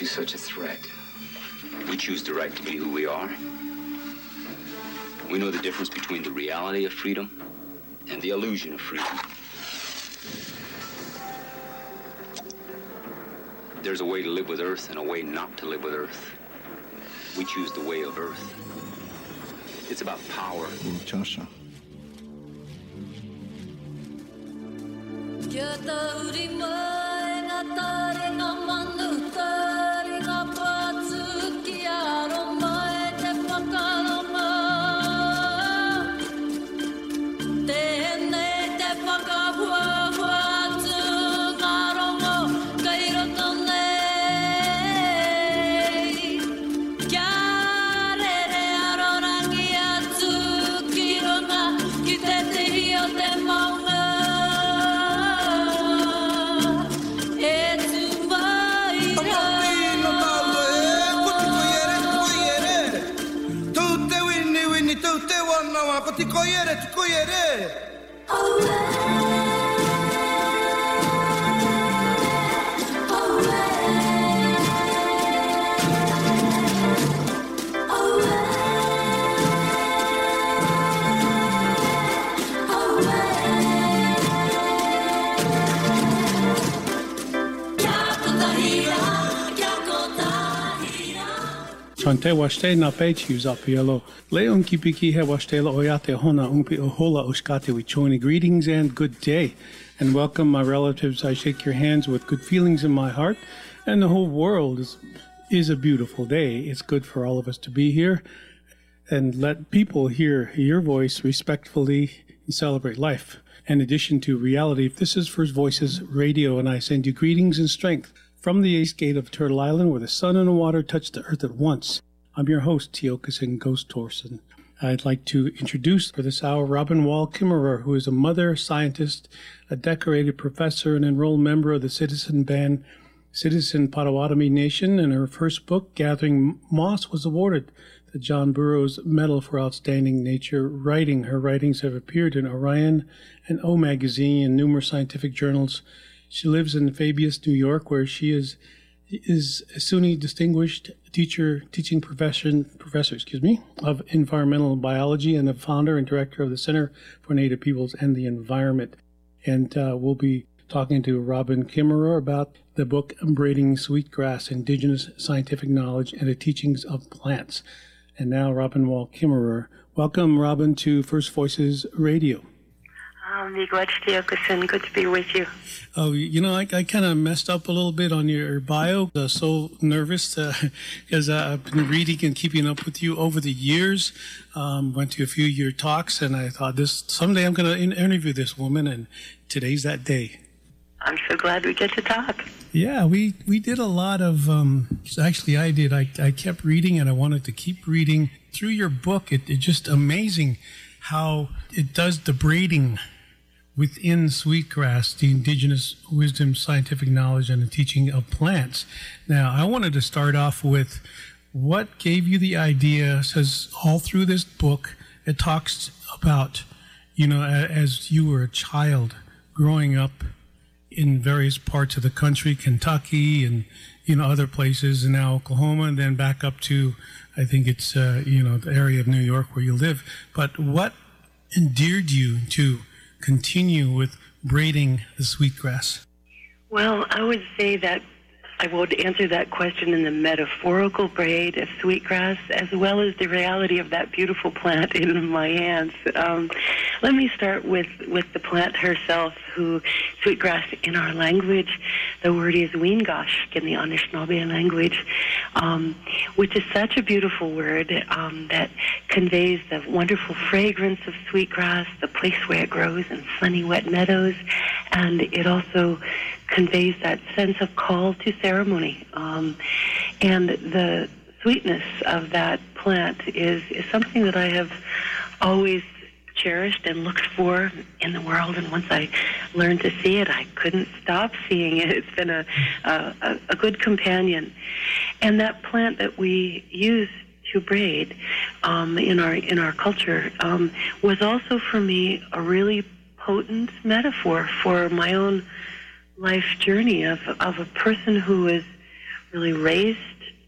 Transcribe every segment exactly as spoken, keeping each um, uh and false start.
you such a threat? We choose the right to be who we are. We know the difference between the reality of freedom and the illusion of freedom. There's a way to live with Earth and a way not to live with Earth. We choose the way of Earth. It's about power. Chasha. Chante washte na pechius apielo. Leon kipiki he washtela oyate hona umpi ohola uskate wichoni. Greetings and good day. And welcome, my relatives. I shake your hands with good feelings in my heart. And the whole world is, is a beautiful day. It's good for all of us to be here. And let people hear your voice respectfully and celebrate life. In addition to reality, this is First Voices Radio, and I send you greetings and strength from the East Gate of Turtle Island, where the sun and the water touch the earth at once. I'm your host, Tiokasin Ghost Torson. I'd like to introduce for this hour Robin Wall Kimmerer, who is a mother scientist, a decorated professor, and enrolled member of the citizen band Citizen Potawatomi Nation. And her first book, Gathering Moss, was awarded the John Burroughs Medal for Outstanding Nature Writing. Her writings have appeared in Orion and O Magazine and numerous scientific journals. She lives in Fabius, New York, where she is is a SUNY distinguished teacher, teaching profession professor, excuse me, of environmental biology, and the founder and director of the Center for Native Peoples and the Environment. And uh, we'll be talking to Robin Kimmerer about the book Braiding Sweetgrass: Indigenous Scientific Knowledge and the Teachings of Plants. And now, Robin Wall Kimmerer. Welcome, Robin, to First Voices Radio. Um, good to be with you. Oh, you know, I, I kind of messed up a little bit on your bio. I was so nervous because uh, I've been reading and keeping up with you over the years. Um, went to a few of your talks, and I thought this someday I'm going to in- interview this woman, and today's that day. I'm so glad we get to talk. Yeah, we, we did a lot of, um, actually I did, I, I kept reading and I wanted to keep reading. Through your book, it, it's just amazing how it does the braiding within sweetgrass, the indigenous wisdom, scientific knowledge, and the teaching of plants. Now, I wanted to start off with what gave you the idea, says all through this book, it talks about, you know, as you were a child growing up in various parts of the country, Kentucky and, you know, other places, and now Oklahoma, and then back up to, I think it's, uh, you know, the area of New York where you live. But what endeared you to continue with braiding the sweetgrass? Well, I would say that I would answer that question in the metaphorical braid of sweetgrass, as well as the reality of that beautiful plant in my hands. Um, let me start with, with the plant herself, who, sweetgrass in our language, the word is Wingash in the Anishinaabe language, um, which is such a beautiful word um, that conveys the wonderful fragrance of sweetgrass, the place where it grows in sunny, wet meadows, and it also conveys that sense of call to ceremony. Um, and the sweetness of that plant is, is something that I have always cherished and looked for in the world. And once I learned to see it, I couldn't stop seeing it. It's been a, a, a good companion. And that plant that we use to braid um, in our in our culture um, was also for me a really potent metaphor for my own life journey of of a person who is really raised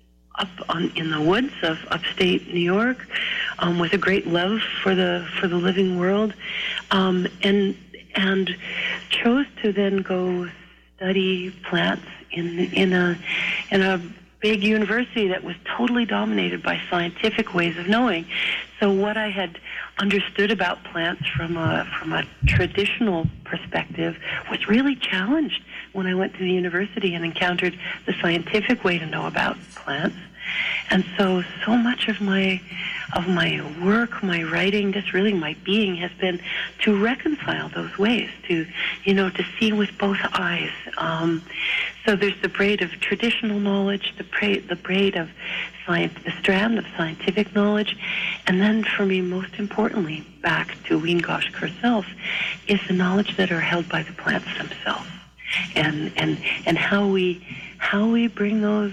up on, in the woods of upstate New York, um, with a great love for the for the living world, um, and and chose to then go study plants in in a in a big university that was totally dominated by scientific ways of knowing. So what I had understood about plants from a from a traditional perspective was really challenged when I went to the university and encountered the scientific way to know about plants. And so, so much of my of my work, my writing, just really my being has been to reconcile those ways, to, you know, to see with both eyes. Um, so there's the braid of traditional knowledge, the braid, the braid of science, the strand of scientific knowledge, and then for me, most importantly, back to Weengosh herself, is the knowledge that are held by the plants themselves, and and and how we how we bring those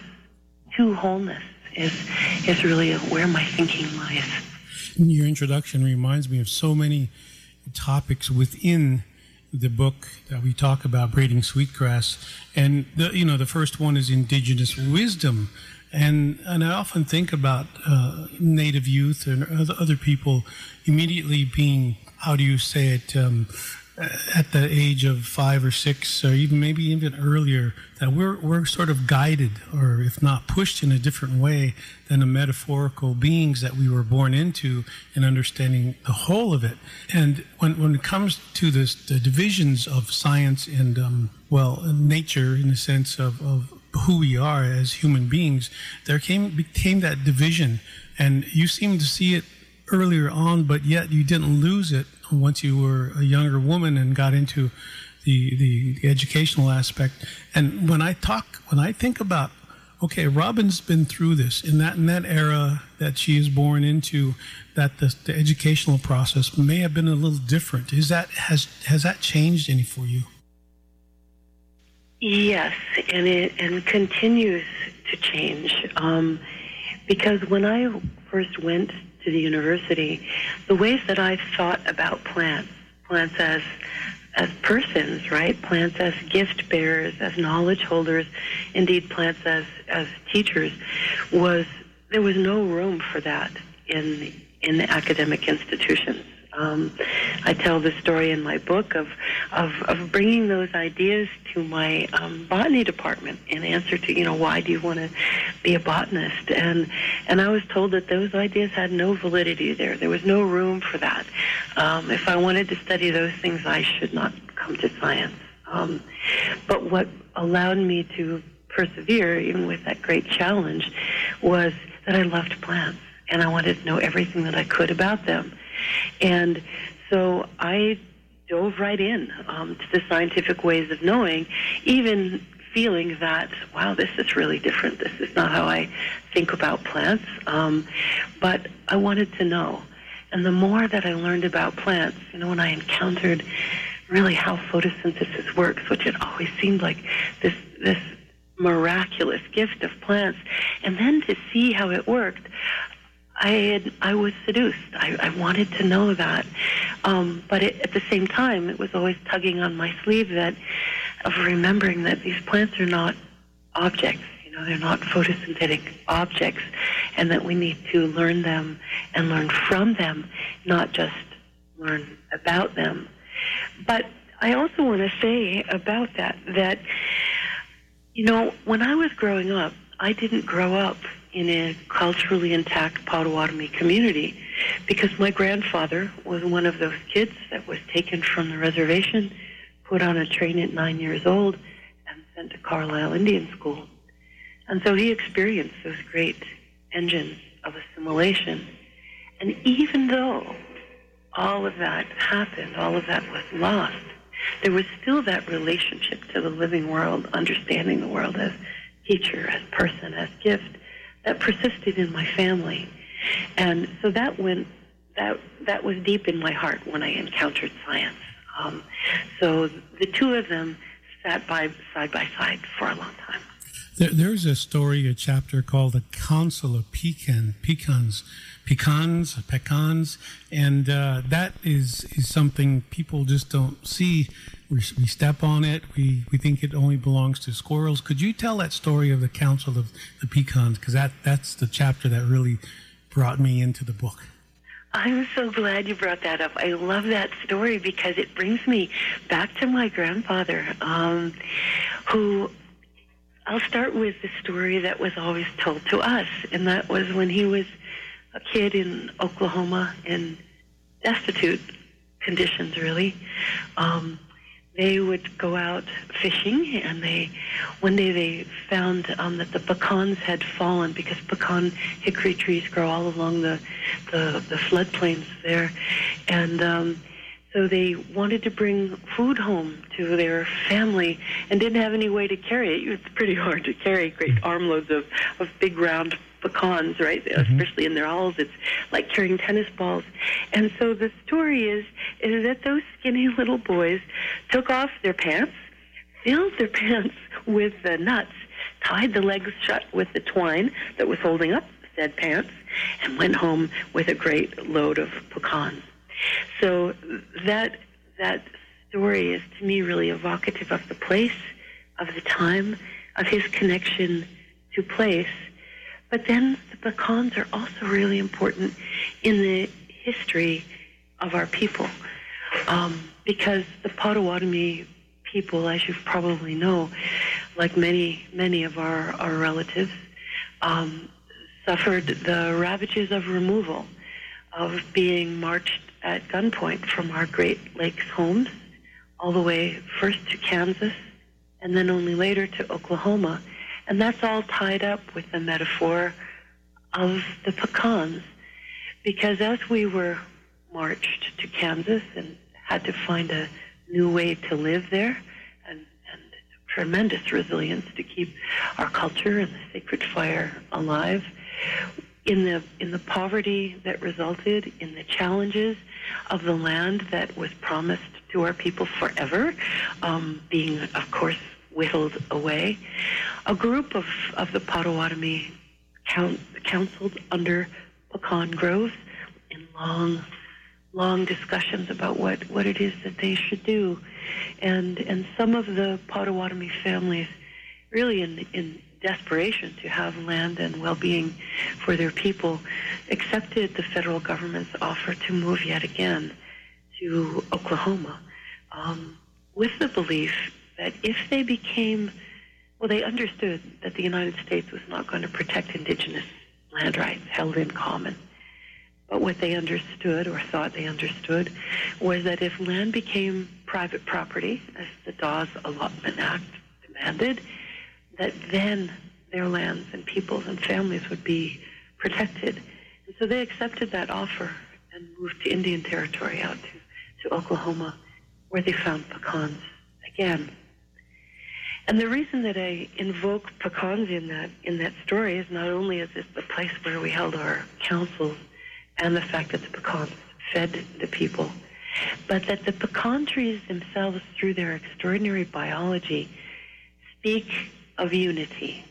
to wholeness is is really where my thinking lies. Your introduction reminds me of so many topics within the book that we talk about, Braiding Sweetgrass, and the, you know, the first one is indigenous wisdom, and and I often think about uh, Native youth and other other people immediately being, how do you say it, um, at the age of five or six, or even maybe even earlier, that we're we're sort of guided, or if not pushed in a different way than the metaphorical beings that we were born into, in understanding the whole of it. And when when it comes to this, the divisions of science and um, well, nature, in the sense of, of who we are as human beings, there came became that division, and you seem to see it earlier on, but yet you didn't lose it once you were a younger woman and got into the, the, the educational aspect. And when I talk, when I think about, okay, Robin's been through this in that in that era that she is born into, that the, the educational process may have been a little different. Is that has has that changed any for you? Yes, and it and continues to change, um, because when I first went to the university, the ways that I thought about plants, plants as as persons, right? Plants as gift bearers, as knowledge holders, indeed plants as as teachers, was there was no room for that in in the academic institutions. Um, I tell the story in my book of, of, of bringing those ideas to my um, botany department in answer to, you know, why do you want to be a botanist? And and I was told that those ideas had no validity there. There was no room for that. Um, if I wanted to study those things, I should not come to science. Um, but what allowed me to persevere, even with that great challenge, was that I loved plants, and I wanted to know everything that I could about them. And so I dove right in um, to the scientific ways of knowing, even feeling that, wow, this is really different. This is not how I think about plants. Um, but I wanted to know. And the more that I learned about plants, you know, when I encountered really how photosynthesis works, which it always seemed like this this miraculous gift of plants, and then to see how it worked, I had, I was seduced. I, I wanted to know that. Um, but it, at the same time, it was always tugging on my sleeve that of remembering that these plants are not objects. You know, they're not photosynthetic objects, and that we need to learn them and learn from them, not just learn about them. But I also want to say about that, that, you know, when I was growing up, I didn't grow up in a culturally intact Potawatomi community, because my grandfather was one of those kids that was taken from the reservation, put on a train at nine years old, and sent to Carlisle Indian School. And so he experienced those great engines of assimilation. And even though all of that happened, all of that was lost, there was still that relationship to the living world, understanding the world as teacher, as person, as gift, that persisted in my family. And so that went, that that was deep in my heart when I encountered science. Um, so the two of them sat by side by side for a long time. There, there's a story, a chapter called The Council of Pecan, Pecans, Pecans, Pecans, and uh, that is, is something people just don't see. We, we step on it. We, we think it only belongs to squirrels. Could you tell that story of the Council of the Pecans? Because that, that's the chapter that really brought me into the book. I'm so glad you brought that up. I love that story because it brings me back to my grandfather, um, who... I'll start with the story that was always told to us, and that was when he was a kid in Oklahoma in destitute conditions, really. Um, they would go out fishing, and they one day they found um, that the pecans had fallen because pecan hickory trees grow all along the the, the floodplains there, and um, so they wanted to bring food home to their family and didn't have any way to carry it. It's pretty hard to carry great armloads of, of big round pecans, right? Mm-hmm. Especially in their hulls. It's like carrying tennis balls. And so the story is, is that those skinny little boys took off their pants, filled their pants with the nuts, tied the legs shut with the twine that was holding up said pants, and went home with a great load of pecans. So that that story is, to me, really evocative of the place, of the time, of his connection to place. But then the pecans are also really important in the history of our people, um, because the Potawatomi people, as you probably know, like many, many of our, our relatives, um, suffered the ravages of removal, of being marched at gunpoint from our Great Lakes homes, all the way first to Kansas, and then only later to Oklahoma. And that's all tied up with the metaphor of the pecans, because as we were marched to Kansas and had to find a new way to live there, and, and tremendous resilience to keep our culture and the sacred fire alive, in the in the poverty that resulted, in the challenges of the land that was promised to our people forever, um, being, of course, whittled away, a group of, of the Potawatomi count, counseled under pecan groves in long, long discussions about what, what it is that they should do. And and some of the Potawatomi families, really in in desperation to have land and well-being for their people, accepted the federal government's offer to move yet again to Oklahoma, um, with the belief that if they became, well, they understood that the United States was not going to protect indigenous land rights held in common. But what they understood, or thought they understood, was that if land became private property, as the Dawes Allotment Act demanded, that then their lands and peoples and families would be protected. And so they accepted that offer and moved to Indian Territory out to, to Oklahoma, where they found pecans again. And the reason that I invoke pecans in that in that story is not only is this the place where we held our councils and the fact that the pecans fed the people, but that the pecan trees themselves, through their extraordinary biology, speak of unity.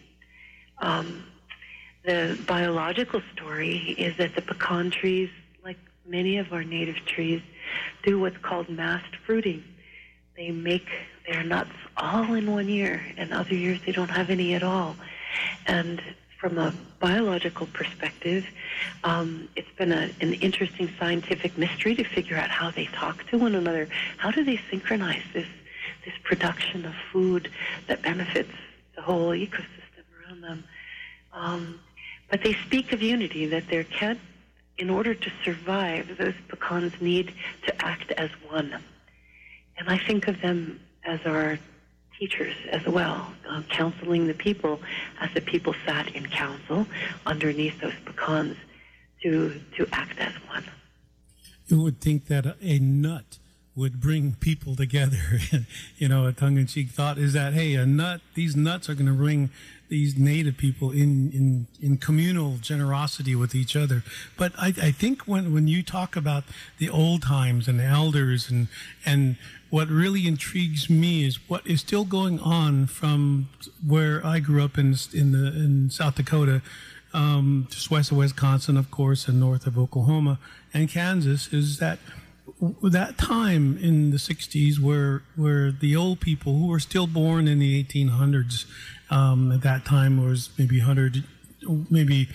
Um, the biological story is that the pecan trees, like many of our native trees, do what's called massed fruiting. They make their nuts all in one year, and other years they don't have any at all. And from a biological perspective, um, it's been a, an interesting scientific mystery to figure out how they talk to one another. How do they synchronize this, this production of food that benefits the whole ecosystem around them? Um, but they speak of unity, that there can, in order to survive, those pecans need to act as one. And I think of them as our teachers as well, uh, counseling the people as the people sat in council underneath those pecans to, to act as one. You would think that a nut would bring people together. You know, a tongue-in-cheek thought is that, hey, a nut, these nuts are going to bring these native people in, in, in communal generosity with each other. But I, I think when, when you talk about the old times and the elders, and, and what really intrigues me is what is still going on from where I grew up in, in, the, in South Dakota, um, just west of Wisconsin, of course, and north of Oklahoma and Kansas, is that that time in the sixties where where the old people who were still born in the eighteen hundreds, um, at that time was maybe one hundred, maybe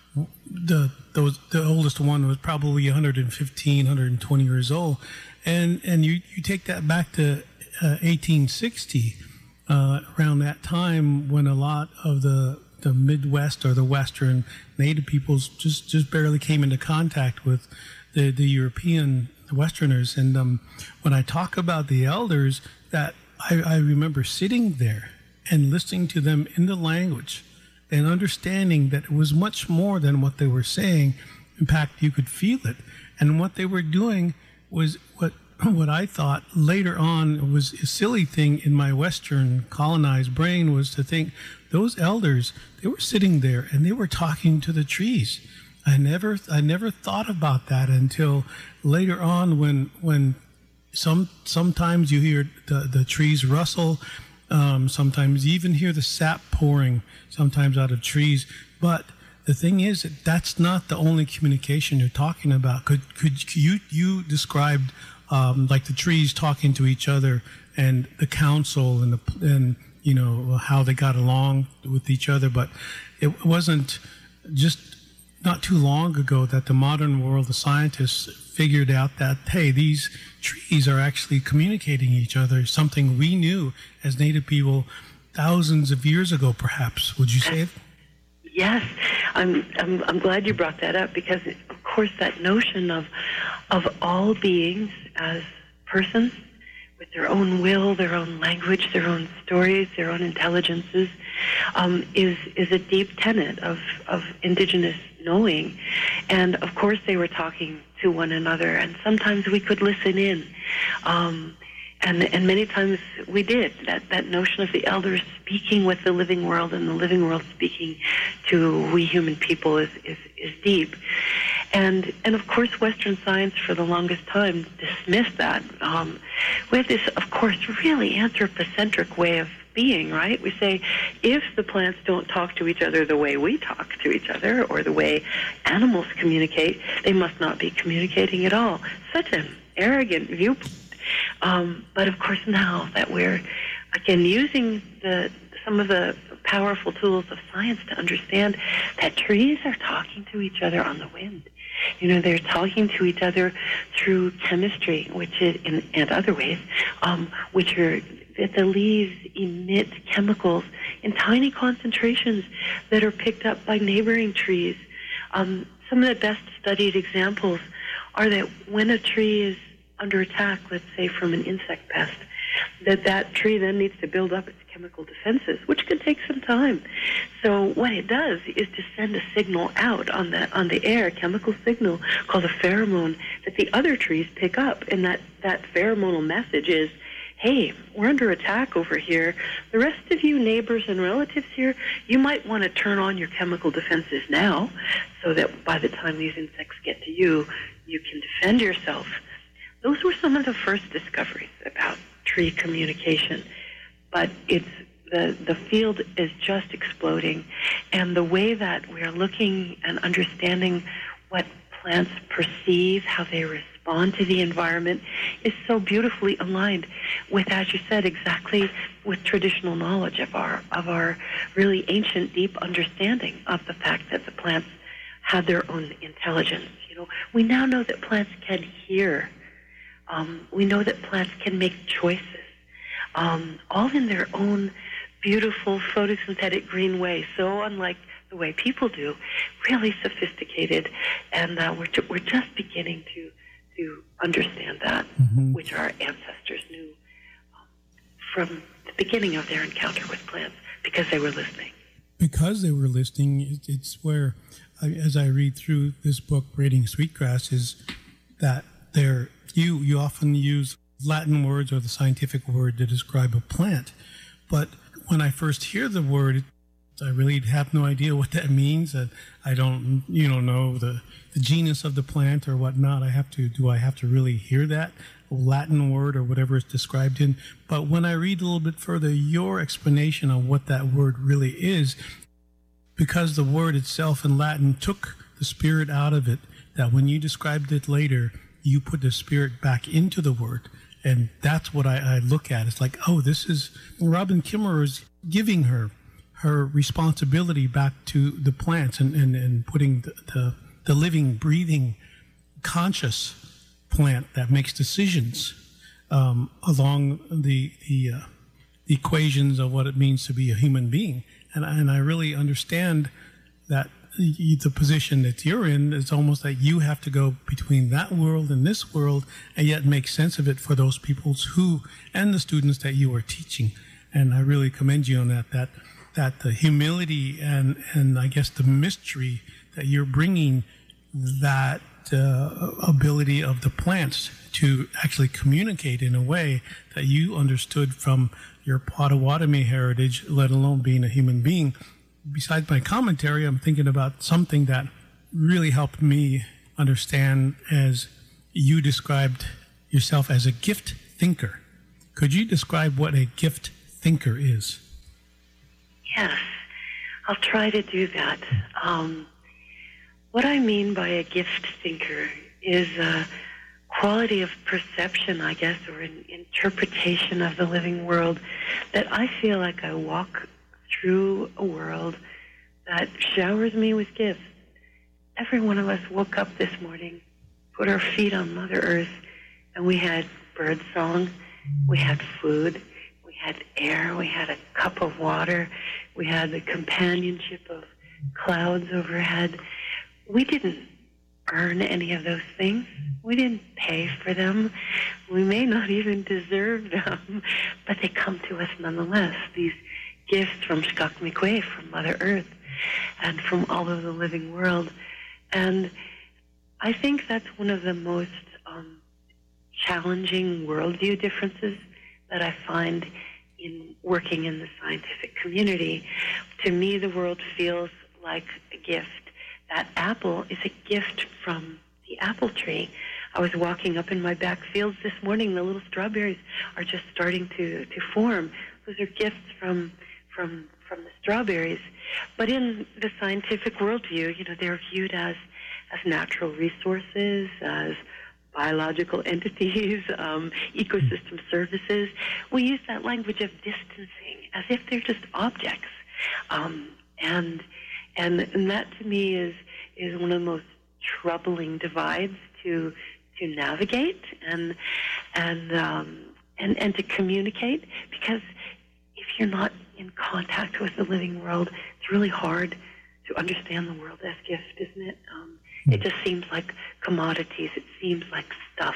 the those the oldest one was probably one hundred fifteen, one hundred twenty years old, and and you, you take that back to uh, eighteen sixty, uh, around that time when a lot of the the Midwest or the Western native peoples just just barely came into contact with the the European Westerners. And um, when I talk about the elders, that I, I remember sitting there and listening to them in the language and understanding that it was much more than what they were saying. In fact, you could feel it. And what they were doing was what what I thought later on was a silly thing in my Western colonized brain, was to think those elders, they were sitting there and they were talking to the trees. I never, I never thought about that until later on, when, when some, sometimes you hear the, the trees rustle, um, sometimes you even hear the sap pouring, sometimes out of trees. But the thing is that that's not the only communication you're talking about. Could, could you, you described um, like the trees talking to each other, and the council, and the, and you know how they got along with each other, but it wasn't just not too long ago that the modern world of scientists figured out that, hey, these trees are actually communicating each other, something we knew as native people thousands of years ago, perhaps. Would you say it? Yes, I'm, I'm, I'm glad you brought that up, because, of course, that notion of, of all beings as persons with their own will, their own language, their own stories, their own intelligences, um, is is a deep tenet of, of indigenous knowing. And of course they were talking to one another, and sometimes we could listen in. Um, and and many times we did. That, that notion of the elders speaking with the living world, and the living world speaking to we human people, is, is, is deep. And and of course Western science for the longest time dismissed that. Um, we have this, of course, really anthropocentric way of being, right? We say, if the plants don't talk to each other the way we talk to each other, or the way animals communicate, they must not be communicating at all. Such an arrogant viewpoint. Um, but of course now that we're, again, using the some of the powerful tools of science to understand that trees are talking to each other on the wind. You know, they're talking to each other through chemistry, which is, in, and other ways, um, which are that the leaves emit chemicals in tiny concentrations that are picked up by neighboring trees. Um, some of the best studied examples are that when a tree is under attack, let's say from an insect pest, that that tree then needs to build up its chemical defenses, which can take some time. So what it does is to send a signal out on the on the air, a chemical signal called a pheromone, that the other trees pick up, and that, that pheromonal message is, hey, we're under attack over here. The rest of you neighbors and relatives here, you might want to turn on your chemical defenses now, so that by the time these insects get to you, you can defend yourself. Those were some of the first discoveries about tree communication. But it's the, the field is just exploding, and the way that we are looking and understanding what plants perceive, how they respond to the environment, is so beautifully aligned with, as you said, exactly with traditional knowledge of our of our really ancient, deep understanding of the fact that the plants had their own intelligence. You know, we now know that plants can hear. Um, we know that plants can make choices, um, all in their own beautiful photosynthetic green way, so unlike the way people do, really sophisticated, and uh, we're, ju- we're just beginning to to understand that, mm-hmm. which our ancestors knew um, from the beginning of their encounter with plants, because they were listening. Because they were listening, it's where, as I read through this book, Braiding Sweetgrass, is that there you you often use Latin words or the scientific word to describe a plant. But when I first hear the word, I really have no idea what that means. And I don't, you know, know the, the genus of the plant or whatnot. I have to, do I have to really hear that Latin word or whatever it's described in? But when I read a little bit further, your explanation of what that word really is, because the word itself in Latin took the spirit out of it, that when you described it later, you put the spirit back into the word. And that's what I, I look at. It's like, oh, this is Robin Kimmerer is giving her her responsibility back to the plants and, and, and putting the, the, the living, breathing, conscious plant that makes decisions um, along the, the, uh, the equations of what it means to be a human being. And, and I really understand that the position that you're in is almost like you have to go between that world and this world and yet make sense of it for those peoples who, and the students that you are teaching. And I really commend you on that, that, that the humility and, and I guess the mystery that you're bringing, that uh, ability of the plants to actually communicate in a way that you understood from your Potawatomi heritage, let alone being a human being. Besides my commentary, I'm thinking about something that really helped me understand as you described yourself as a gift thinker. Could you describe what a gift thinker is? Yes, I'll try to do that. Um, what I mean by a gift thinker is a quality of perception, I guess, or an interpretation of the living world that I feel like I walk through a world that showers me with gifts. Every one of us woke up this morning, put our feet on Mother Earth, and we had bird song, we had food, we had air, we had a cup of water, we had the companionship of clouds overhead. We didn't earn any of those things. We didn't pay for them. We may not even deserve them, but they come to us nonetheless. These gifts from Skakmikwe, from Mother Earth, and from all of the living world. And I think that's one of the most um, challenging worldview differences that I find in working in the scientific community. To me, the world feels like a gift. That apple is a gift from the apple tree. I was walking up in my back fields this morning. The little strawberries are just starting to, to form. Those are gifts from from from the strawberries. But in the scientific worldview, you know, they're viewed as as natural resources, as biological entities, um, ecosystem services. We use that language of distancing as if they're just objects. Um, and, and and that to me is is one of the most troubling divides to to navigate and and um, and and to communicate, because if you're not in contact with the living world, it's really hard to understand the world as gift, isn't it? Um, it just seems like commodities. It seems like stuff.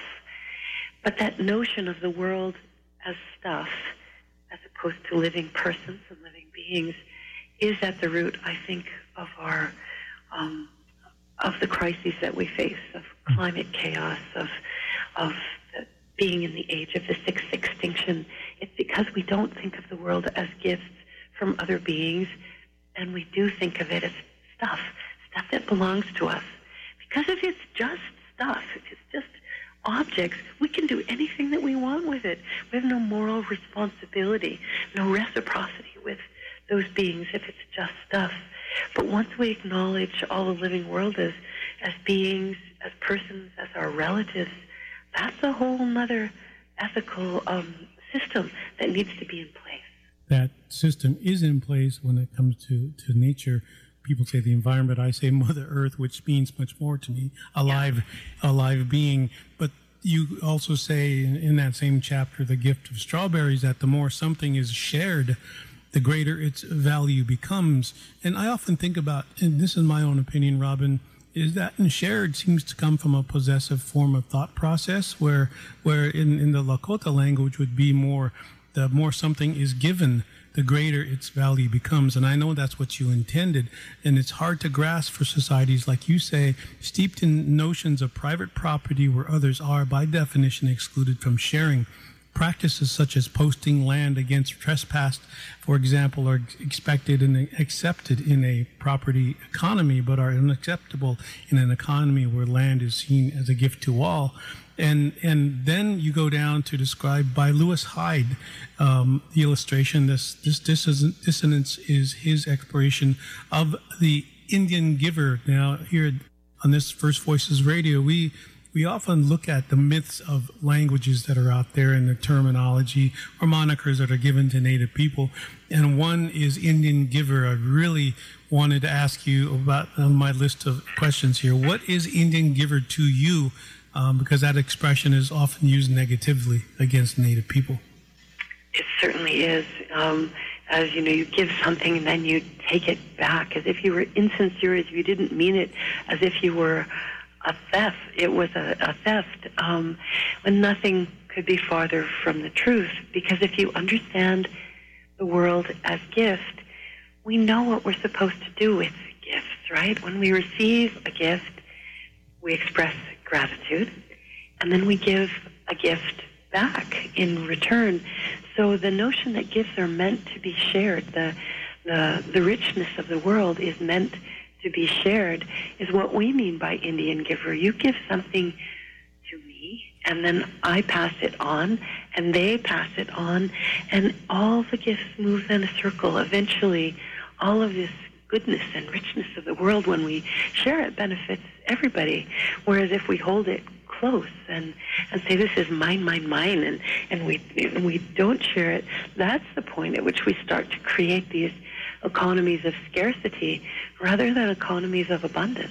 But that notion of the world as stuff, as opposed to living persons and living beings, is at the root, I think, of our um, of the crises that we face, of climate chaos, of of the, being in the age of the sixth extinction. It's because we don't think of the world as gifts from other beings, and we do think of it as stuff, stuff that belongs to us. Because if it's just stuff, if it's just objects, we can do anything that we want with it. We have no moral responsibility, no reciprocity with those beings if it's just stuff. But once we acknowledge all the living world as, as beings, as persons, as our relatives, that's a whole other ethical um, system that needs to be in place. That system is in place when it comes to, to nature. People say the environment, I say Mother Earth, which means much more to me, alive, yeah. alive being. But you also say in, in that same chapter, The Gift of Strawberries, that the more something is shared, the greater its value becomes. And I often think about, and this is my own opinion, Robin, is that shared seems to come from a possessive form of thought process, where where in, in the Lakota language would be more, the more something is given, the greater its value becomes. And I know that's what you intended. And it's hard to grasp for societies, like you say, steeped in notions of private property where others are, by definition, excluded from sharing. Practices such as posting land against trespass, for example, are expected and accepted in a property economy, but are unacceptable in an economy where land is seen as a gift to all. And and then you go down to describe by Lewis Hyde um, the illustration. This this dissonance is his exploration of the Indian giver. Now here on this First Voices Radio, we we often look at the myths of languages that are out there and the terminology or monikers that are given to Native people. And one is Indian giver. I really wanted to ask you about on my list of questions here. What is Indian giver to you? Um, because that expression is often used negatively against Native people. It certainly is. Um, as you know, you give something and then you take it back as if you were insincere, as if you didn't mean it, as if you were a theft. It was a, a theft, um, when nothing could be farther from the truth. Because if you understand the world as gift, we know what we're supposed to do with gifts, right? When we receive a gift, we express gratitude, and then we give a gift back in return. So the notion that gifts are meant to be shared, the the, the richness of the world is meant to be shared, is what we mean by Indian giver. You give something to me, and then I pass it on, and they pass it on, and all the gifts move in a circle. Eventually, all of this goodness and richness of the world, when we share it, benefits everybody. Whereas if we hold it close and, and say, this is mine, mine, mine, and, and we and we don't share it, that's the point at which we start to create these economies of scarcity rather than economies of abundance.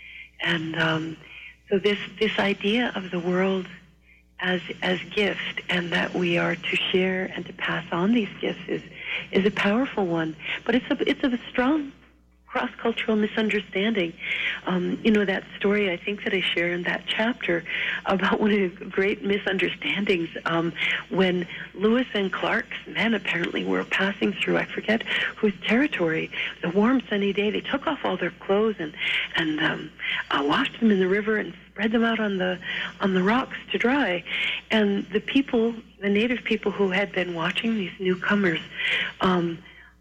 And um, so this this idea of the world as as gift, and that we are to share and to pass on these gifts, is is a powerful one. But it's a it's a strong cross-cultural misunderstanding. Um, you know, that story I think that I share in that chapter about one of the great misunderstandings um, when Lewis and Clark's men apparently were passing through, I forget whose territory, the warm sunny day. They took off all their clothes and, and um, uh, washed them in the river and spread them out on the on the rocks to dry. And the people, the native people who had been watching these newcomers, um,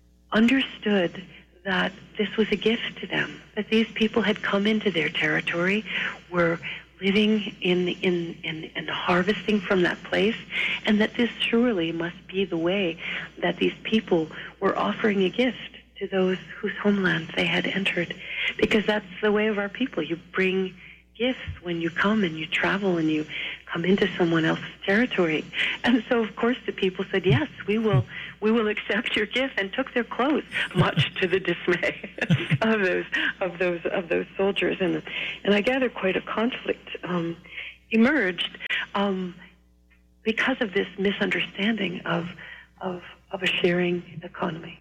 understood that this was a gift to them, that these people had come into their territory, were living in, in, in, in harvesting from that place, and that this surely must be the way that these people were offering a gift to those whose homelands they had entered. Because that's the way of our people. You bring gifts when you come and you travel and you come into someone else's territory. And so, of course, the people said, yes, we will we will accept your gift, and took their clothes, much to the dismay of those of those of those soldiers. And and I gather quite a conflict um, emerged um, because of this misunderstanding of of of a sharing economy.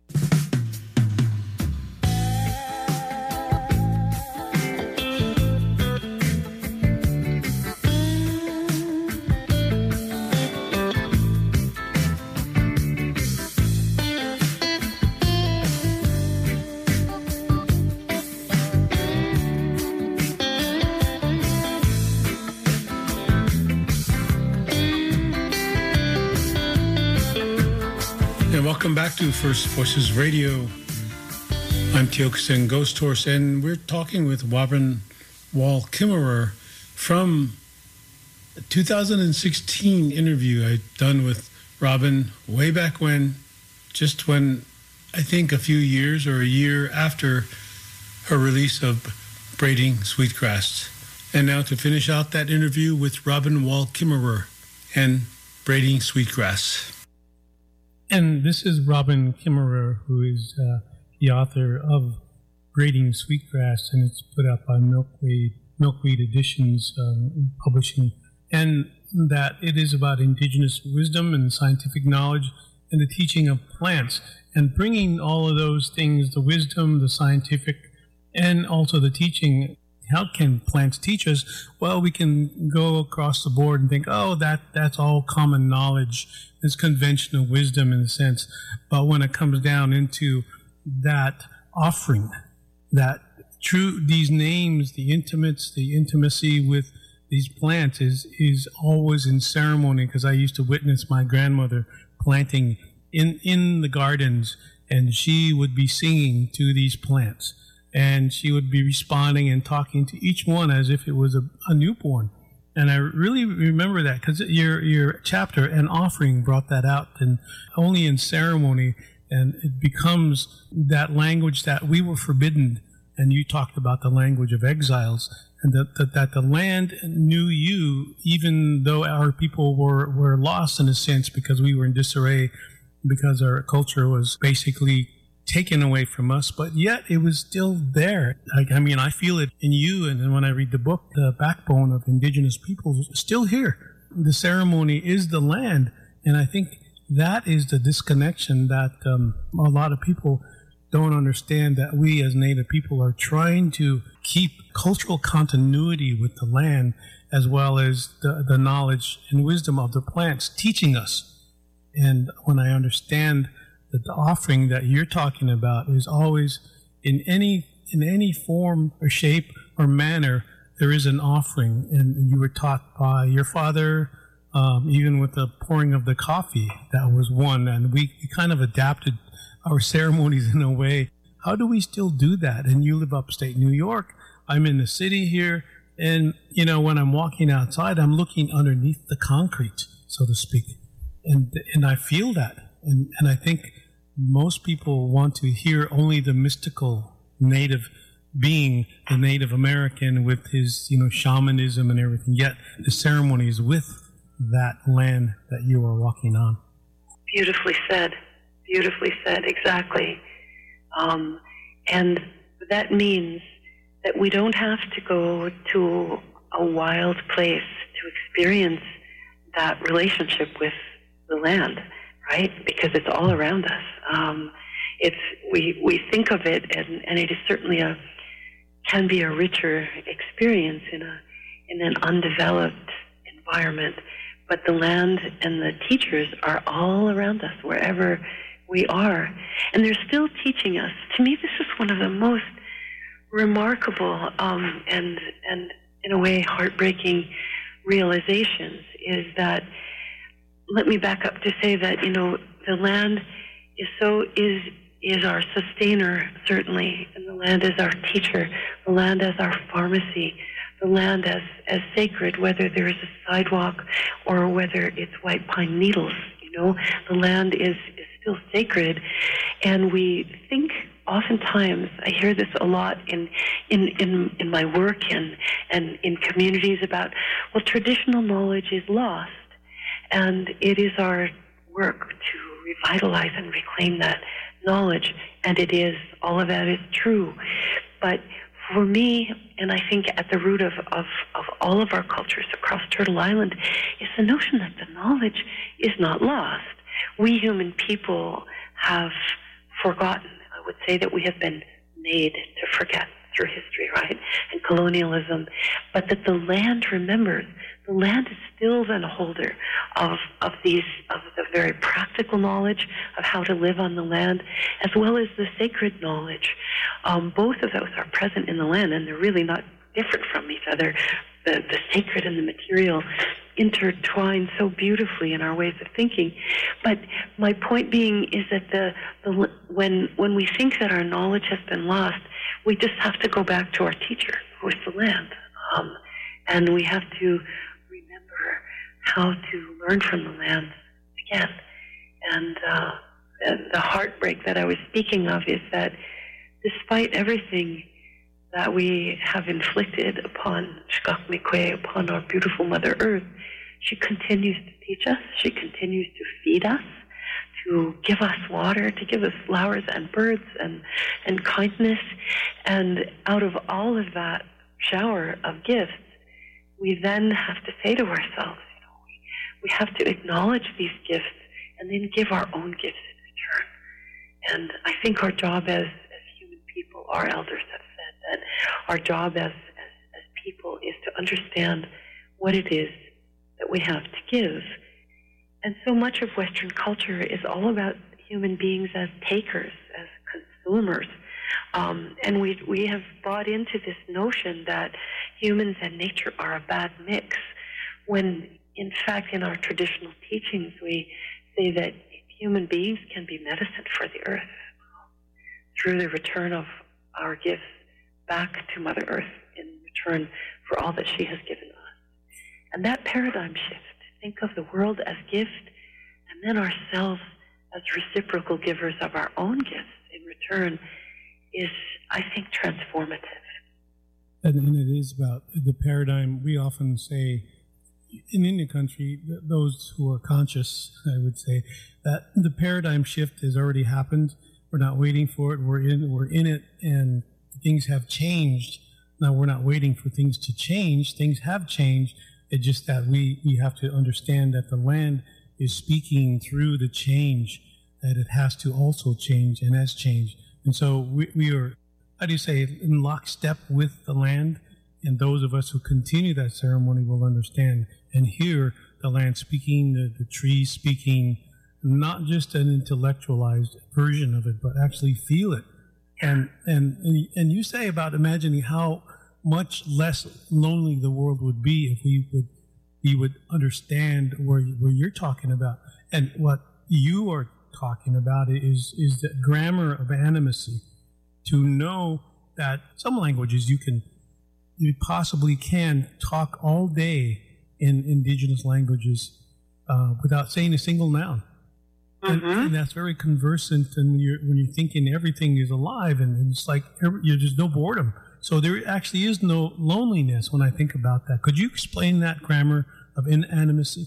Welcome back to First Voices Radio. I'm Tiokasin Ghost Horse, and we're talking with Robin Wall Kimmerer from a two thousand sixteen interview I'd done with Robin way back when, just when, I think a few years or a year after her release of Braiding Sweetgrass. And now to finish out that interview with Robin Wall Kimmerer and Braiding Sweetgrass. And this is Robin Kimmerer, who is uh, the author of Braiding Sweetgrass, and it's put out by Milkweed, Milkweed Editions um, Publishing. And that it is about indigenous wisdom and scientific knowledge and the teaching of plants, and bringing all of those things, the wisdom, the scientific, and also the teaching, how can plants teach us? Well, we can go across the board and think, oh, that that's all common knowledge. It's conventional wisdom in a sense. But when it comes down into that offering, that true, these names, the intimates, the intimacy with these plants is, is always in ceremony, because I used to witness my grandmother planting in, in the gardens, and she would be singing to these plants. And she would be responding and talking to each one as if it was a, a newborn. And I really remember that, because your your chapter and offering brought that out, and only in ceremony, and it becomes that language that we were forbidden. And you talked about the language of exiles, and that, that, that the land knew you, even though our people were, were lost in a sense, because we were in disarray, because our culture was basically taken away from us, but yet it was still there. I, I mean, I feel it in you, and then when I read the book, the backbone of indigenous peoples is still here. The ceremony is the land, and I think that is the disconnection that um, a lot of people don't understand, that we as Native people are trying to keep cultural continuity with the land, as well as the, the knowledge and wisdom of the plants teaching us. And when I understand that the offering that you're talking about is always in any in any form or shape or manner, there is an offering. And you were taught by your father, um, even with the pouring of the coffee, that was one. And we, we kind of adapted our ceremonies in a way. How do we still do that? And you live upstate New York. I'm in the city here. And, you know, when I'm walking outside, I'm looking underneath the concrete, so to speak. And and I feel that. And, and I think most people want to hear only the mystical Native being, the Native American with his, you know, shamanism and everything. Yet the ceremony is with that land that you are walking on. Beautifully said. Beautifully said, exactly. Um, and that means that we don't have to go to a wild place to experience that relationship with the land, right? Because it's all around us. Um, it's we we think of it, and, and it is certainly a can be a richer experience in a in an undeveloped environment. But the land and the teachers are all around us, wherever we are, and they're still teaching us. To me, this is one of the most remarkable um, and and in a way heartbreaking realizations. Is that let me back up to say that, you know, the land is so is is our sustainer, certainly, and the land is our teacher, the land as our pharmacy, the land as, as sacred, whether there is a sidewalk or whether it's white pine needles, you know, the land is, is still sacred. And we think oftentimes, I hear this a lot in, in, in, in my work and, and in communities about, well, traditional knowledge is lost, and it is our work to revitalize and reclaim that knowledge, and it is, all of that is true. But for me, and I think at the root of, of, of all of our cultures across Turtle Island, is the notion that the knowledge is not lost. We human people have forgotten. I would say that we have been made to forget through history, right, and colonialism, but that the land remembers. The land is still then a holder of, of these, of the very practical knowledge of how to live on the land, as well as the sacred knowledge. Um, both of those are present in the land, and they're really not different from each other. The, the sacred and the material intertwine so beautifully in our ways of thinking. But my point being is that the, the when when we think that our knowledge has been lost, we just have to go back to our teacher, who is the land, um, and we have to remember how to learn from the land again. And uh, the, the heartbreak that I was speaking of is that despite everything that we have inflicted upon Xkakmikwe, upon our beautiful Mother Earth, she continues to teach us, she continues to feed us, to give us water, to give us flowers and birds and, and kindness. And out of all of that shower of gifts, we then have to say to ourselves, you know, we, we have to acknowledge these gifts and then give our own gifts in return. And I think our job as, as human people, our elders have said that our job as, as people is to understand what it is that we have to give. And so much of Western culture is all about human beings as takers, as consumers. Um, and we we have bought into this notion that humans and nature are a bad mix, when in fact in our traditional teachings we say that human beings can be medicine for the earth through the return of our gifts back to Mother Earth in return for all that she has given us. And that paradigm shift, think of the world as gift and then ourselves as reciprocal givers of our own gifts in return, is, I think, transformative. And, and it is about the paradigm. We often say in Indian country, those who are conscious, I would say, that the paradigm shift has already happened. We're not waiting for it. We're in, we're in it, and things have changed. Now, we're not waiting for things to change. Things have changed. It's just that we, we have to understand that the land is speaking through the change, that it has to also change and has changed. And so we, we are, how do you say, in lockstep with the land, and those of us who continue that ceremony will understand and hear the land speaking, the, the trees speaking, not just an intellectualized version of it, but actually feel it. And, and, and you say about imagining how much less lonely the world would be if we would, we would understand where, where you're talking about. And what you are talking about is is the grammar of animacy, to know that some languages you can you possibly can talk all day in indigenous languages uh, without saying a single noun. Mm-hmm. and, and that's very conversant, and when you're when you're thinking everything is alive, and, and it's like every, you're just no boredom, so there actually is no loneliness when I think about that. Could you explain that grammar of animacy?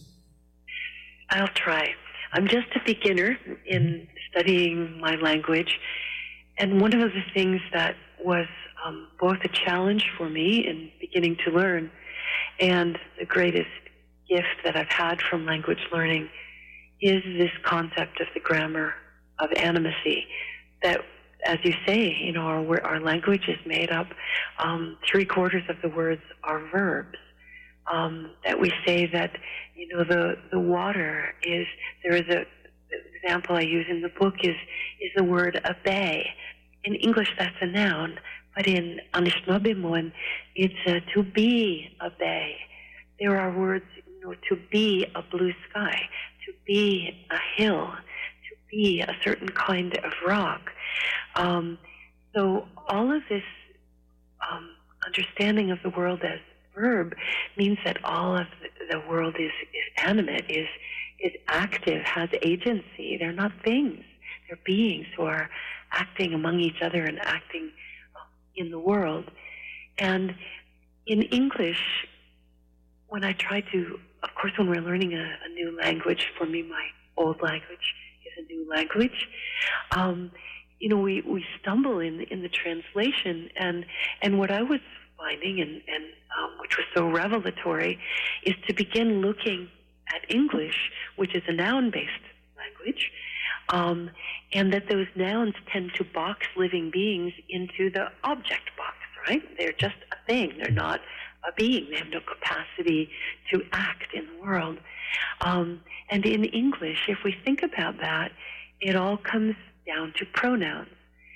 I'll try. I'm just a beginner in studying my language, and one of the things that was um, both a challenge for me in beginning to learn and the greatest gift that I've had from language learning is this concept of the grammar of animacy, that, as you say, you know, our, our language is made up, um, three quarters of the words are verbs. Um, that we say that, you know, the, the water is, there is a, the example I use in the book is, is the word obey. In English, that's a noun, but in Anishinaabemowin, it's a to be obey. There are words, you know, to be a blue sky, to be a hill, to be a certain kind of rock. Um, so all of this um, understanding of the world as verb means that all of the world is, is animate, is is active, has agency. They're not things. They're beings who are acting among each other and acting in the world. And in English, when I try to, of course, when we're learning a, a new language, for me, my old language is a new language, um, you know, we, we stumble in in the translation. And, and what I was finding, and, and um, which was so revelatory, is to begin looking at English, which is a noun-based language, um, and that those nouns tend to box living beings into the object box, right? They're just a thing. They're not a being. They have no capacity to act in the world. Um, and in English, if we think about that, it all comes down to pronouns.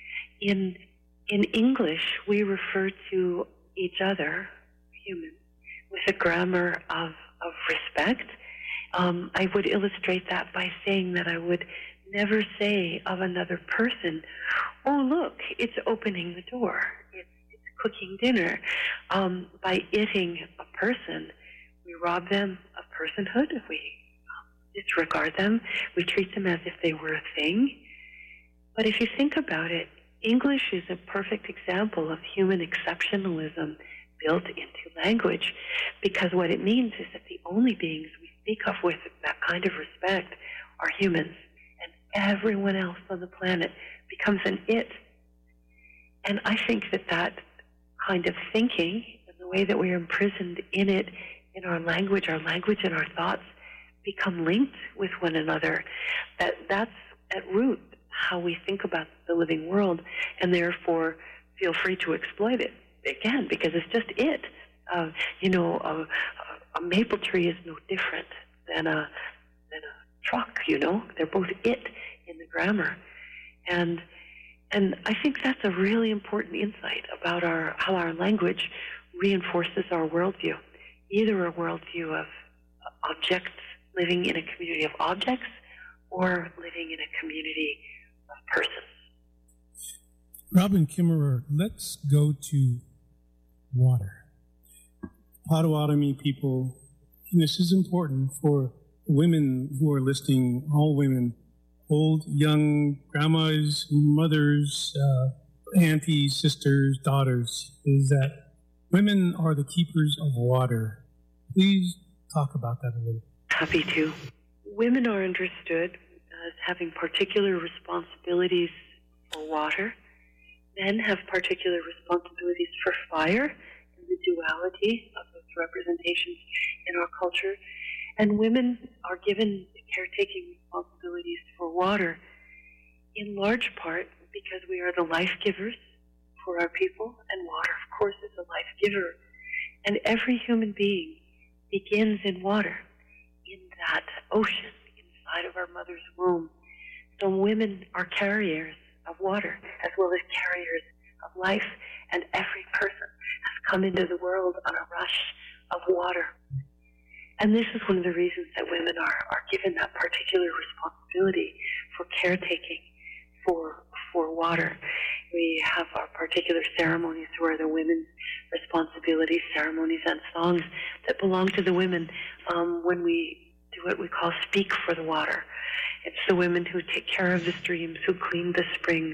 In in English, we refer to each other, humans, with a grammar of, of respect. Um, I would illustrate that by saying that I would never say of another person, oh, look, it's opening the door, it's, it's cooking dinner. Um, by itting a person, we rob them of personhood, we disregard them, we treat them as if they were a thing. But if you think about it, English is a perfect example of human exceptionalism built into language, because what it means is that the only beings we speak of with that kind of respect are humans, and everyone else on the planet becomes an it. And I think that that kind of thinking, and the way that we are imprisoned in it, in our language, our language and our thoughts become linked with one another, that that's at root how we think about the living world, and therefore feel free to exploit it again, because it's just it. Uh, you know, a, a maple tree is no different than a than a truck. You know, they're both it in the grammar, and and I think that's a really important insight about our how our language reinforces our worldview, either a worldview of objects living in a community of objects, or living in a community of persons. Robin Kimmerer, let's go to water. Potawatomi people, and this is important for women who are listening, all women, old, young, grandmas, mothers, uh, aunties, sisters, daughters, is that women are the keepers of water. Please talk about that a little. Happy to. Women are understood as having particular responsibilities for water. Men have particular responsibilities for fire and the duality of those representations in our culture. And women are given caretaking responsibilities for water, in large part because we are the life givers for our people, and water, of course, is a life giver. And every human being begins in water, in that ocean inside of our mother's womb. So women are carriers of water as well as carriers of life, and every person has come into the world on a rush of water. And this is one of the reasons that women are, are given that particular responsibility for caretaking for for water. We have our particular ceremonies where the women's responsibilities, ceremonies and songs that belong to the women. Um, when we do what we call speak for the water, it's the women who take care of the streams, who clean the springs.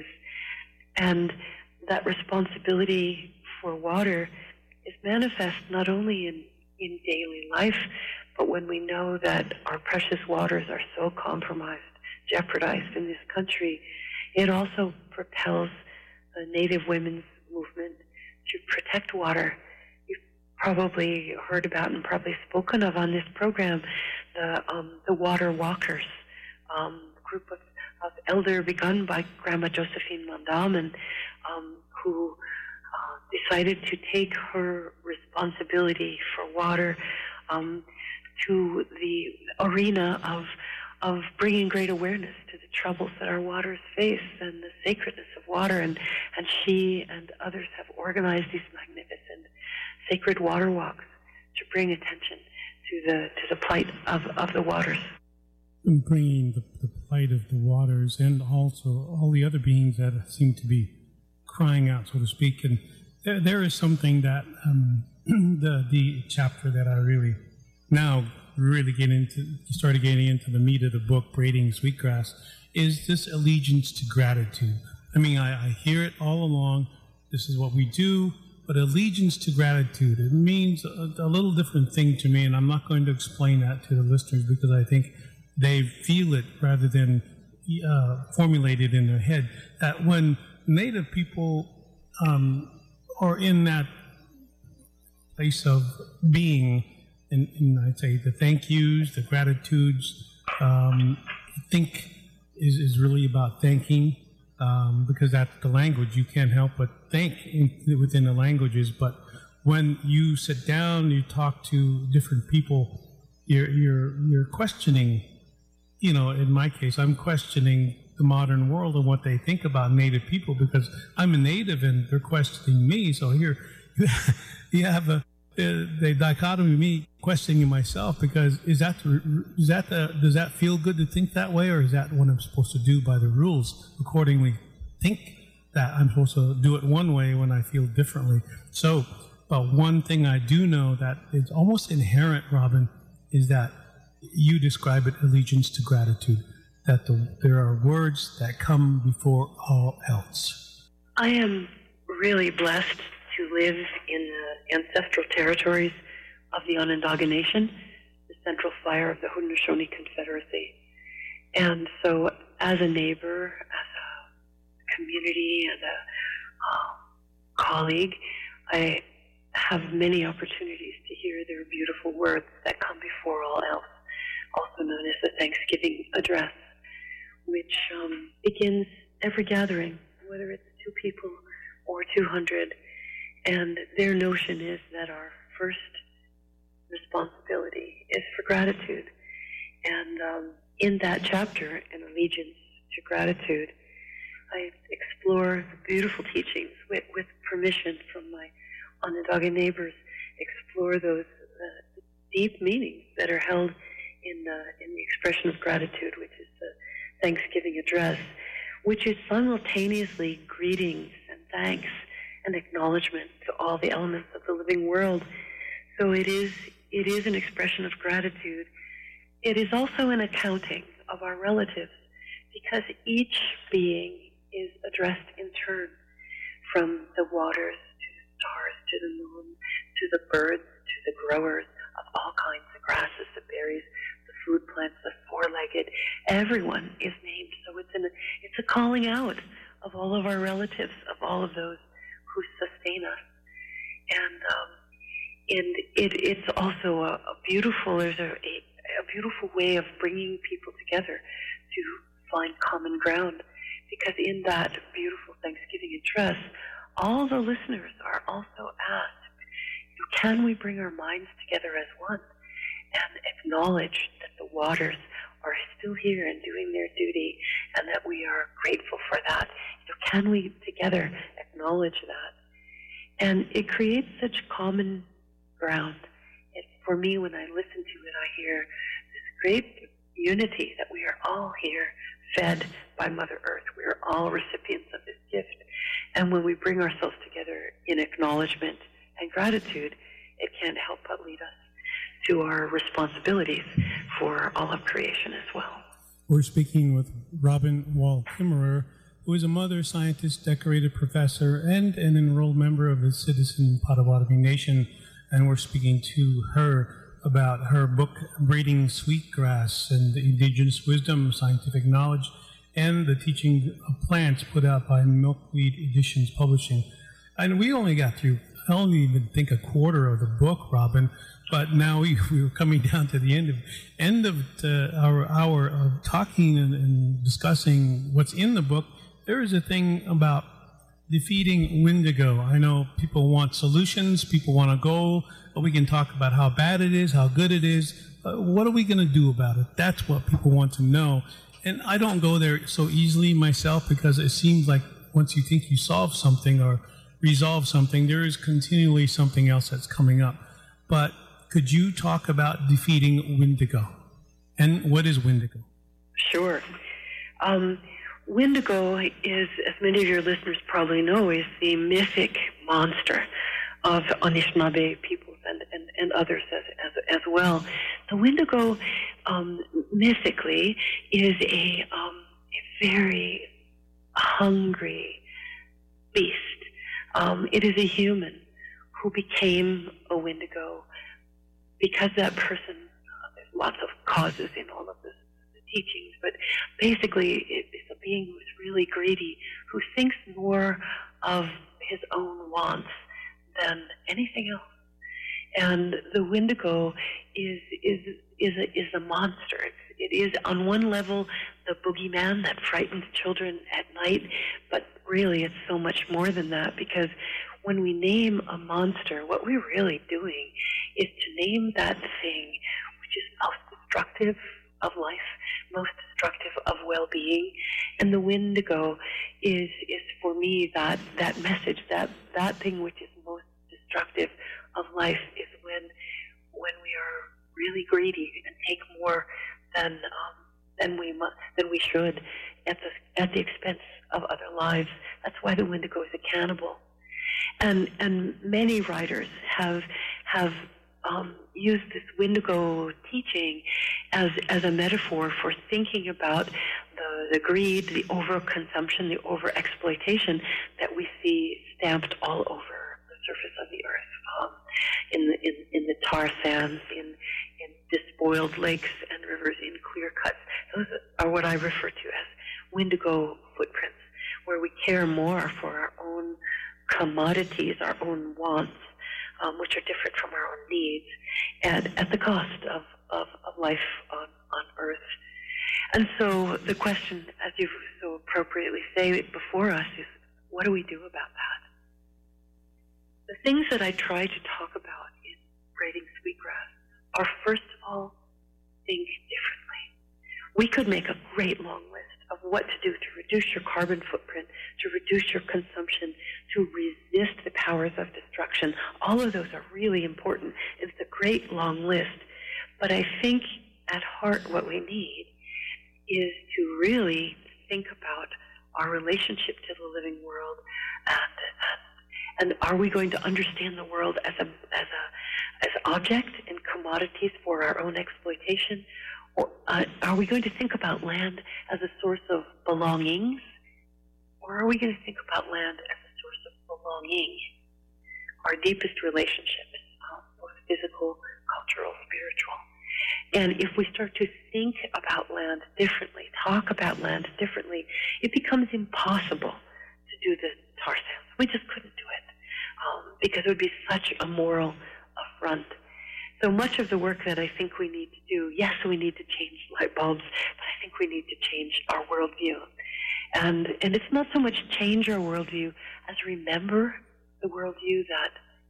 And that responsibility for water is manifest not only in, in daily life, but when we know that our precious waters are so compromised, jeopardized in this country, it also propels the Native women's movement to protect water. You've probably heard about and probably spoken of on this program the um, the Water Walkers, um, group of, of elder begun by Grandma Josephine Mondalman, um, who uh, decided to take her responsibility for water um, to the arena of of bringing great awareness to the troubles that our waters face and the sacredness of water. And, and she and others have organized these magnificent sacred water walks to bring attention to the to the plight of, of the waters. And bringing the, the plight of the waters and also all the other beings that seem to be crying out, so to speak. And there, there is something that um, the the chapter that I really now really get into, started getting into the meat of the book, Braiding Sweetgrass, is this allegiance to gratitude. I mean, I, I hear it all along. This is what we do, but allegiance to gratitude, it means a, a little different thing to me, and I'm not going to explain that to the listeners because I think they feel it rather than uh, formulate it in their head. That when Native people um, are in that place of being, And, and I'd say the thank yous, the gratitudes, um, I think is, is really about thanking, um, because that's the language. You can't help but think in, within the languages. But when you sit down, you talk to different people, you're, you're, you're questioning, you know, in my case, I'm questioning the modern world and what they think about Native people because I'm a Native and they're questioning me. So here you have a, Uh, the dichotomy of me questioning myself because is that is that the, does that feel good to think that way, or is that what I'm supposed to do by the rules accordingly? Think that I'm supposed to do it one way when I feel differently. So, but one thing I do know that is almost inherent, Robin, is that you describe it allegiance to gratitude. That the, there are words that come before all else. I am really blessed to live in the ancestral territories of the Onondaga Nation, the central fire of the Haudenosaunee Confederacy. And so as a neighbor, as a community, as a uh, colleague, I have many opportunities to hear their beautiful words that come before all else, also known as the Thanksgiving Address, which um, begins every gathering, whether it's two people or two hundred. And their notion is that our first responsibility is for gratitude. And um, in that chapter, in Allegiance to Gratitude, I explore the beautiful teachings with, with permission from my Onondaga neighbors, explore those uh, deep meanings that are held in, uh, in the expression of gratitude, which is the Thanksgiving address, which is simultaneously greetings and thanks and acknowledgement to all the elements of the living world. So it is, it is an expression of gratitude. It is also an accounting of our relatives, because each being is addressed in turn, from the waters to the stars to the moon to the birds to the growers of all kinds of grasses, the berries, the food plants, the four-legged. Everyone is named. So it's, an, it's a calling out of all of our relatives, of all of those who sustain us. And, um, and it, it's also a, a beautiful, there's a, a, a beautiful way of bringing people together to find common ground. Because in that beautiful Thanksgiving address, all the listeners are also asked, can we bring our minds together as one and acknowledge that the waters are still here and doing their duty, and that we are grateful for that? You know, can we together acknowledge that? And it creates such common ground. It, for me, when I listen to it, I hear this great unity that we are all here fed by Mother Earth. We are all recipients of this gift. And when we bring ourselves together in acknowledgement and gratitude, it can't help but lead us to our responsibilities for all of creation as well. We're speaking with Robin Wall Kimmerer, who is a mother scientist, decorated professor, and an enrolled member of the Citizen Potawatomi Nation. And we're speaking to her about her book, Braiding Sweetgrass and the Indigenous Wisdom, Scientific Knowledge, and the Teaching of Plants, put out by Milkweed Editions Publishing. And we only got through, I don't even think, a quarter of the book, Robin, but now we, we were coming down to the end of end of the, our hour of talking and, and discussing what's in the book. There is a thing about defeating Wendigo. I know people want solutions, people want a goal, but we can talk about how bad it is, how good it is. Uh, what are we going to do about it? That's what people want to know. And I don't go there so easily myself, because it seems like once you think you solve something or resolve something, there is continually something else that's coming up. But could you talk about defeating Wendigo? And what is Wendigo? Sure. Um, Wendigo is, as many of your listeners probably know, is the mythic monster of Anishinaabe peoples and, and, and others as, as, as well. The Wendigo, um, mythically, is a, um, a very hungry beast. Um, it is a human who became a Wendigo because that person, uh, there's lots of causes in all of this, the teachings, but basically it, it's a being who's really greedy, who thinks more of his own wants than anything else. And the Wendigo is is is a, is a monster. It's, it is, on one level, the boogeyman that frightens children at night, but really it's so much more than that, because when we name a monster, what we're really doing is to name that thing which is most destructive of life, most destructive of well-being. And the Wendigo is is for me that that message, that that thing which is most destructive of life is when when we are really greedy and take more than um, than we mu- than we should at the at the expense of other lives. That's why the Wendigo is a cannibal. And and many writers have have um, used this Wendigo teaching as as a metaphor for thinking about the, the greed, the overconsumption, the overexploitation that we see stamped all over the surface of the earth, um, in the in, in the tar sands, in in despoiled lakes and rivers, in clear cuts. Those are what I refer to as Wendigo footprints, where we care more for our own commodities, our own wants, um, which are different from our own needs, and at the cost of, of, of life on, on Earth. And so the question, as you so appropriately say before us, is what do we do about that? The things that I try to talk about in are, first of all, think differently. We could make a great long list of what to do to reduce your carbon footprint, to reduce your consumption, to resist the powers of destruction. All of those are really important. It's a great long list. But I think at heart what we need is to really think about our relationship to the living world, and, and, and are we going to understand the world as a as a as object and commodities for our own exploitation? Or uh, are we going to think about land as a source of belongings? Or are we going to think about land as a source of belonging? Our deepest relationships, uh, both physical, cultural, spiritual. And if we start to think about land differently, talk about land differently, it becomes impossible to do this to ourselves. We just couldn't do it um, because it would be such a moral affront. So much of the work that I think we need to do, yes, we need to change light bulbs, but I think we need to change our worldview. And and it's not so much change our worldview as remember the worldview that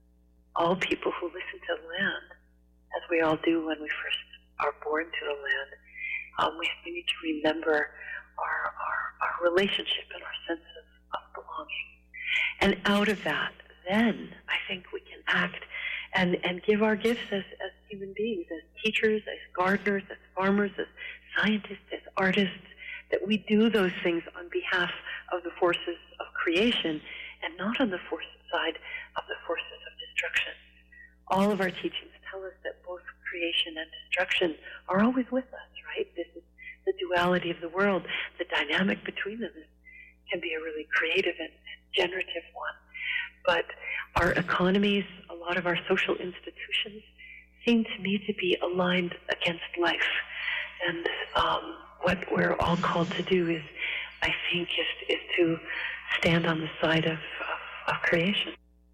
all people who listen to the land, as we all do when we first are born to the land, um, we, we need to remember our, our, our relationship and our sense of, of belonging. And out of that, then I think we can act and, and give our gifts as, as human beings, as teachers, as gardeners, as farmers, as scientists, as artists, that we do those things on behalf of the forces of creation and not on the force side of the forces of destruction. All of our teachings tell us that both creation and destruction are always with us, right? This is the duality of the world. The dynamic between them is, can be a really creative and, and generative one. But our economies, a lot of our social institutions seem to me to be aligned against life. And um, what we're all called to do is, I think, is, is to stand on the side of, of, of creation.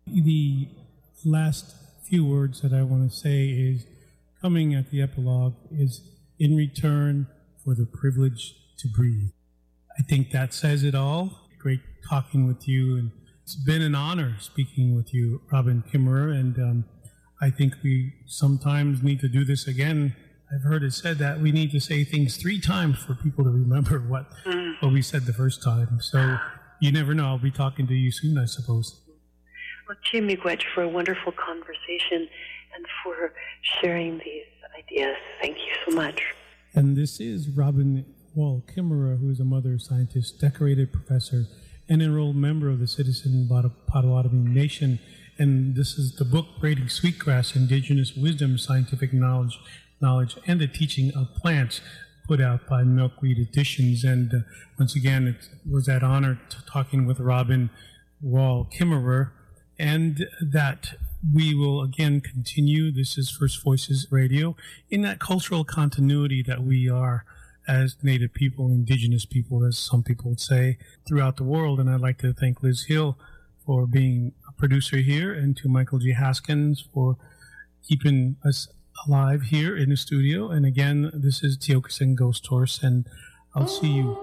The last few words that I want to say is, coming at the epilogue, is in return for the privilege to breathe. I think that says it all. Great talking with you, and it's been an honor speaking with you, Robin Kimmerer, and um, I think we sometimes need to do this again. I've heard it said that we need to say things three times for people to remember what, mm. what we said the first time. So you never know. I'll be talking to you soon, I suppose. Well, Jim Miigwech, for a wonderful conversation and for sharing these ideas. Thank you so much. And this is Robin Wall Kimmerer, who is a mother scientist, decorated professor, and enrolled member of the Citizen Potawatomi Nation. And this is the book, Braiding Sweetgrass, Indigenous Wisdom, Scientific Knowledge, Knowledge, and the Teaching of Plants, put out by Milkweed Editions. And uh, once again, it was that honor to talking with Robin Wall Kimmerer, and that we will again continue. This is First Voices Radio in that cultural continuity that we are as Native people, Indigenous people, as some people would say, throughout the world. And I'd like to thank Liz Hill for being a producer here, and to Michael G. Haskins for keeping us alive here in the studio. And again, this is Tiokasin Ghost Horse, and I'll see you.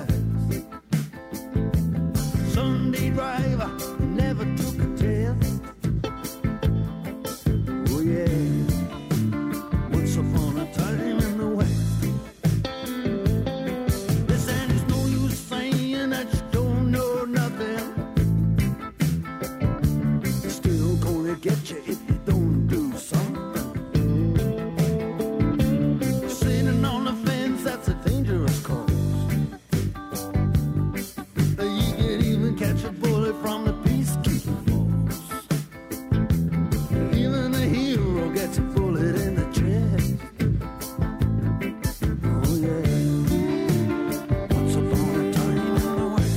Driver never took a test. get you if you don't do something. Sitting on the fence, that's a dangerous cause. You can even catch a bullet from the peacekeeping force. Even a hero gets a bullet in the chest. Oh yeah. Once upon a time in the West.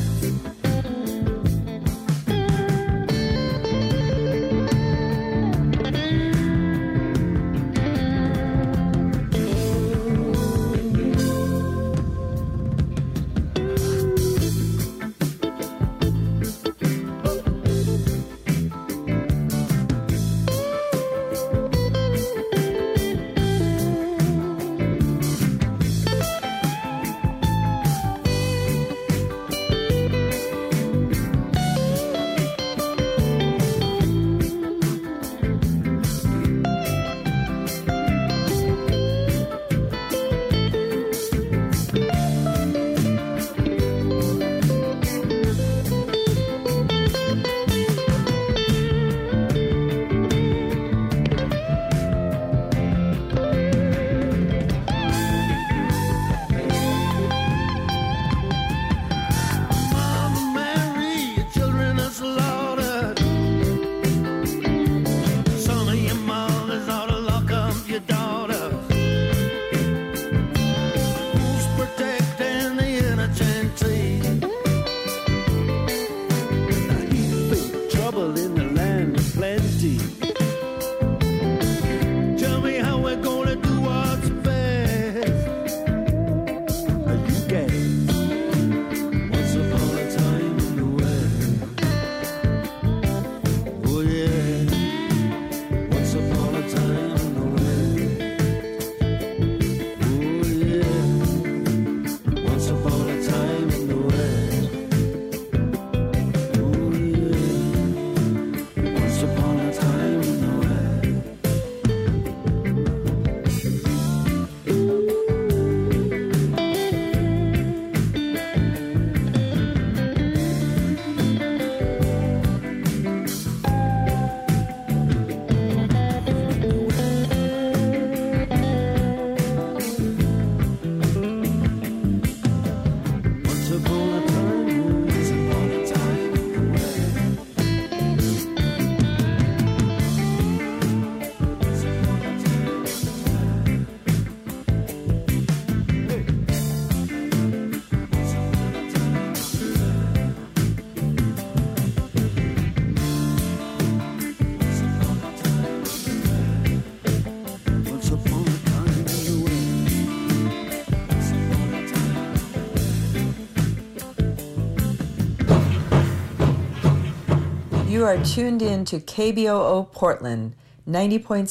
You are tuned in to K B O O Portland, ninety point